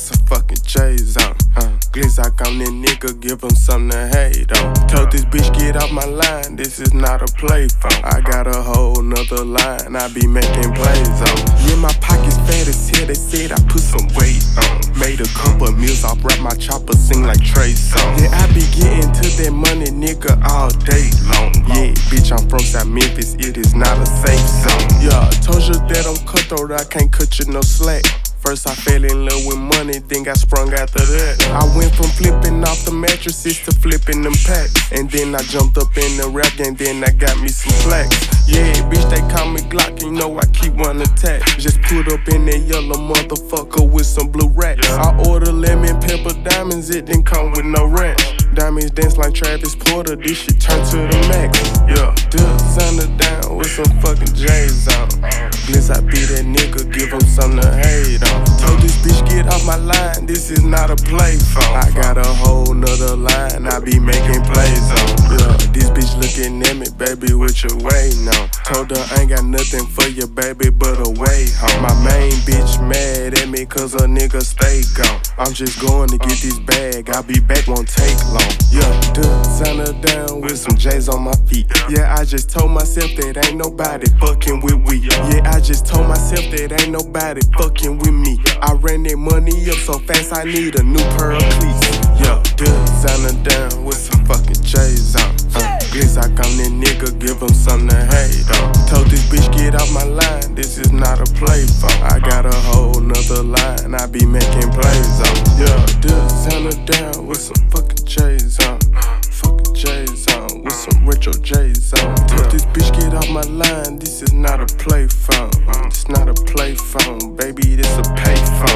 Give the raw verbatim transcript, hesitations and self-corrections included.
some fucking J's on. Uh, Glizzock on that nigga, give him something to hate on. Told this bitch get off my line, this is not a play phone. I got a whole nother line, I be making plays on. Yeah, my pockets fat as hell, they said I put some weight on. Made a couple of meals off, rap my chopper, sing like Trey Songz. Yeah, I be getting to that money, nigga, all day long. Yeah, bitch, I'm from South Memphis, it is not a safe zone. Yeah, told you that I'm cutthroat, I can't cut you no slack. First I fell in love with money, then got sprung after that. I went from flipping off the mattresses to flipping them packs. And then I jumped up in the rap game, then I got me some plaques. Yeah, bitch, they call me Glock, you know I keep one attack. Just put up in that yellow motherfucker with some blue racks. I order lemon pepper diamonds, it didn't come with no ranch. Diamonds dance like Travis Porter, this shit turn to the max. Yeah, designer down with some fucking J's on. Glizz, I be that nigga, give him something to hate on. Told this bitch get off my line, this is not a play phone. I got a whole nother line, I be making plays on. Yeah, this bitch looking at me, baby, what you waiting on? Told her I ain't got nothing for you, baby, but a way home. My main bitch mad at me cause a nigga stay gone. I'm just going to get this bag, I'll be back, won't take long. Yeah, designer down with some J's on my feet. Yeah, I just told myself that ain't nobody fucking with we. Yeah, I just told myself that ain't nobody fucking with me. I ran that money up so fast I need a new pair of cleats. Yeah, designer down with some fucking J's on. Uh, Glizzock on that nigga, give him something to hate on. Told this bitch get off my line, this is not a play phone. I got a whole nother line, I be making plays on. Yeah, designer down with some fucking J's on. Fucking J's on, with some retro J's on. Told this bitch get off my line, this is not a play phone. It's not a play phone, baby, this a pay phone.